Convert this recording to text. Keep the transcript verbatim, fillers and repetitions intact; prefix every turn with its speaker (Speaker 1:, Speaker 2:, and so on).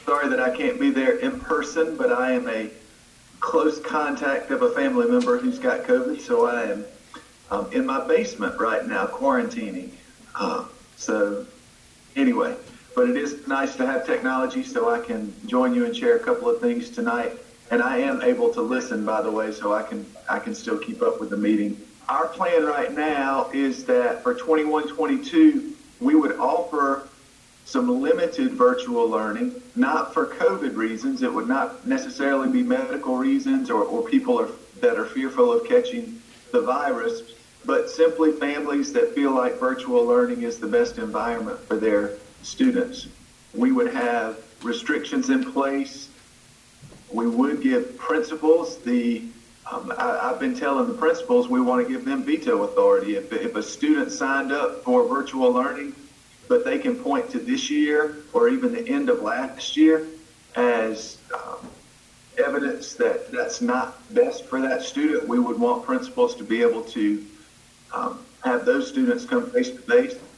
Speaker 1: sorry that I can't be there in person, but I am a close contact of a family member who's got COVID, so I am um, in my basement right now, quarantining. Uh, so anyway, but it is nice to have technology so I can join you and share a couple of things tonight. And I am able to listen, by the way, so I can I can still keep up with the meeting. Our plan right now is that for twenty-one twenty-two, we would offer some limited virtual learning, not for COVID reasons. It would not necessarily be medical reasons or, or people are, that are fearful of catching the virus, but simply families that feel like virtual learning is the best environment for their students. We would have restrictions in place. We would give principals the, um, I, I've been telling the principals we want to give them veto authority. If, if a student signed up for virtual learning, but they can point to this year or even the end of last year as um, evidence that that's not best for that student, we would want principals to be able to um, have those students come face to face.